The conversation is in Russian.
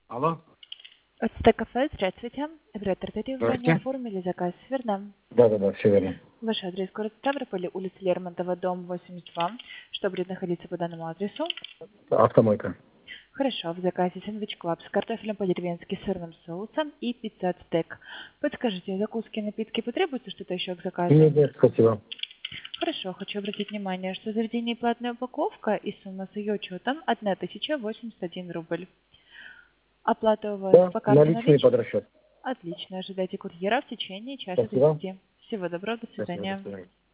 Алло, Кафе, здравствуйте. Оператор Тедди, вы ранее здравствуйте. оформили заказ, верно? Да, все верно. Ваш адрес город Ставрополь, улица Лермонтова, дом 82. Что будет находиться по данному адресу? Автомойка. Хорошо, в заказе сэндвич клаб с картофелем по-деревенски, сырным соусом и пицца от стек. Подскажите, закуски, напитки потребуется что-то еще к заказу? Нет, спасибо. Хорошо, хочу обратить внимание, что заведение платная упаковка и сумма с ее учетом 1081 рубль. Оплата у вас Да, по карте наличный под наличными? расчет. Отлично. Ожидайте курьера в течение часа Спасибо. 30. Всего доброго. До Спасибо, до свидания. свидания.